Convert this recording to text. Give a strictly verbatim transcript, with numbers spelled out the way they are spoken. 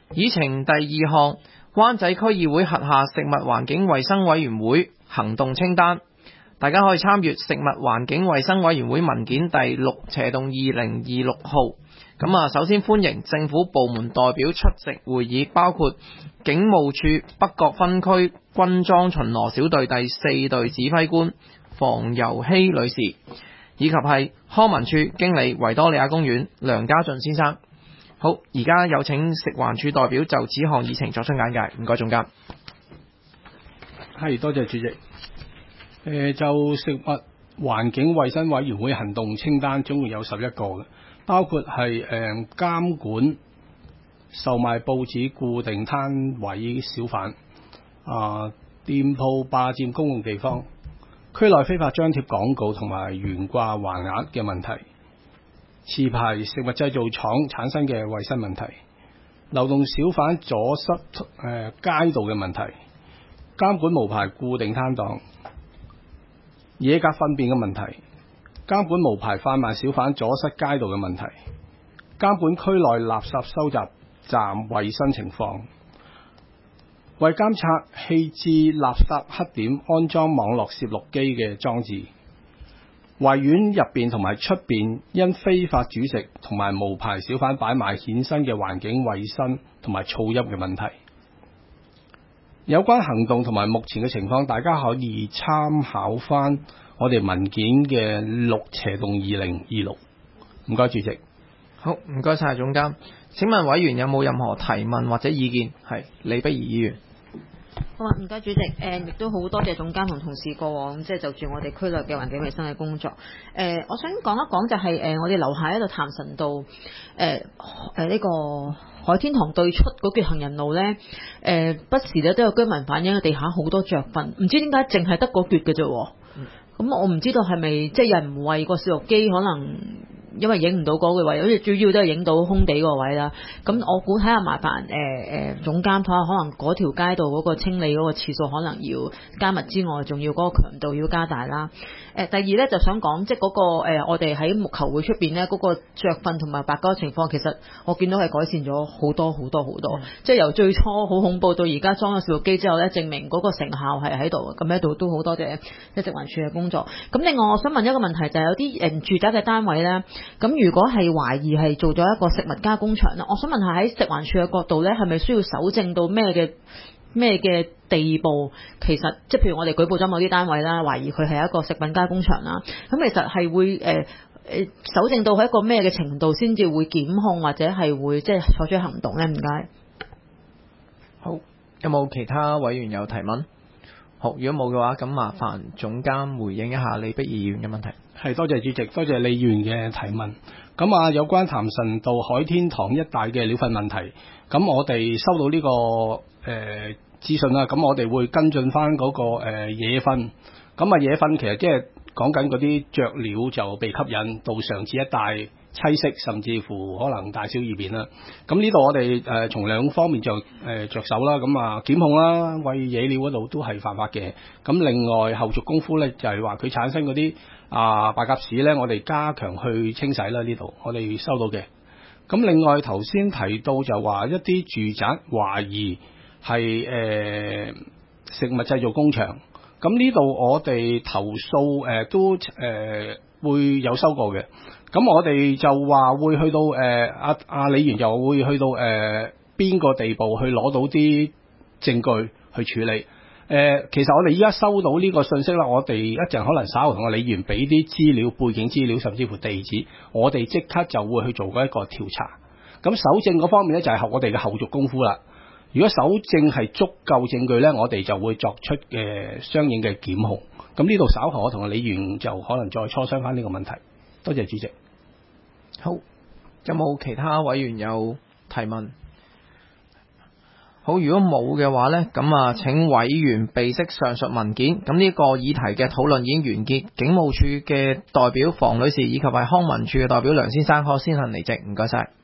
議程第二項，灣仔區議會轄下食物環境衛生委員會行動清單，大家可以參閱食物環境衛生委員會文件第六斜洞二零二六號。咁啊，首先歡迎政府部門代表出席會議，包括警務處北角分區軍裝巡邏小隊第四隊指揮官房尤希女士，以及係康文署經理維多利亞公園梁家俊先生。好，而家有請食環署代表就此項議程作出簡介，唔該總監。 係，多謝主席。誒，就食物環境衛生委員會行動清單總共有十一個嘅，包括係誒監管售賣報紙固定攤位小販、啊店鋪霸佔公共地方、區內非法張貼廣告同埋懸掛橫額嘅問題、持牌食物製造廠產生嘅衛生問題、流動小販阻塞誒、呃、街道嘅問題、監管無牌固定攤檔、野格糞便嘅問題、監管無牌販賣小販阻塞街道嘅問題、監管區內垃圾收集站衛生情況，為監察棄置垃圾黑點安裝網絡攝錄機嘅裝置，維園入邊同埋出邊因非法煮食同埋無牌小販擺賣衍生嘅環境衛生同埋噪音嘅問題。有關行動同埋目前嘅情況，大家可以參考翻我哋文件嘅六斜洞二零二六。唔該主席。 好，唔該晒總監。請問委員有冇任何提問或者意見？係李碧儀議員。 好啊，唔該主席。誒、呃，亦都好多謝總監同同事過往即係就住我哋區內嘅環境衛生嘅工作。誒、呃，我想講一講就係、是、誒、呃，我哋樓下喺度潭神道誒誒呢個海天堂對出嗰條行人路咧，誒、呃、不時咧都有居民反映地下好多雀糞，唔知點解淨係得嗰橛嘅啫。咁、嗯、我唔知道係咪即係有人唔為個攝錄機可能？因為影唔到嗰個位，好似主要都係影到空地個位啦。咁我估睇下麻煩誒誒、呃、總監睇下，可能嗰條街道嗰個清理嗰個次數可能要加密之外，仲要嗰個強度要加大啦。誒、呃、第二咧就想講，即係、那、嗰個、呃、我哋喺木球會出邊咧嗰個雀糞同埋白膠情況，其實我見到係改善咗好多好多好多。嗯、即係由最初好恐怖到而家裝咗攝錄機之後咧，證明嗰個成效係喺度。咁喺度都好多謝即係食環署嘅工作。咁另外我想問一個問題，就係、是、有啲誒、呃、住宅嘅單位咧。咁如果係懷疑係做咗一個食物加工場啦，我想問下喺食環署嘅角度咧，係咪需要搜證到咩嘅咩嘅地步？其實即係譬如我哋舉報咗某啲單位啦，懷疑佢係一個食品加工場啦，咁其實係會誒誒、呃、搜證到係一個咩嘅程度先至會檢控或者係會即係採取行動咧？唔該。 好，有冇其他委員有提問？好，如果冇嘅話，咁麻煩總監回應一下李碧儀議員嘅問題。 係，多謝主席，多謝李議員嘅提問。咁啊，有關潭神道海天堂一帶嘅鳥糞問題，咁我哋收到呢、這個誒、呃、資訊啦，咁我哋會跟進翻嗰個誒、呃、野糞。咁啊，野糞其實即係講緊嗰啲雀鳥就被吸引到上次一帶棲息，甚至乎可能大小二便啦。咁呢度我哋誒、呃、從兩方面就誒、呃、着手啦。咁啊檢控啦，餵野鳥嗰度都係犯法嘅。咁另外後續功夫咧，就係話佢產生嗰啲啊白鴿屎咧，我哋加強去清洗啦。呢度我哋收到嘅。咁另外頭先提到就話一啲住宅懷疑係誒、呃、食物製造工場。咁呢度我哋投訴誒、呃、都誒、呃、會有收過嘅。咁我哋就話會去到誒阿阿李議員就會去到誒邊、呃、個地步去攞到啲證據去處理。誒、呃、其實我哋依家收到呢個信息啦，我哋一陣可能稍後同阿李議員俾啲資料、背景資料，甚至乎地址，我哋即刻就會去做嗰一個調查。咁搜證嗰方面咧就係、是、我哋嘅後續功夫啦。如果搜證係足夠證據咧，我哋就會作出嘅、呃、相應嘅檢控。咁呢度稍後我同阿李議員就可能再磋商翻呢個問題。多謝主席。 好，有冇其他委員有提問？好，如果冇嘅話呢，咁啊，請委員備悉上述文件。咁呢個議題嘅討論已經完結。警務處嘅代表房女士以及係康文署嘅代表梁先生可先行離席，唔該晒。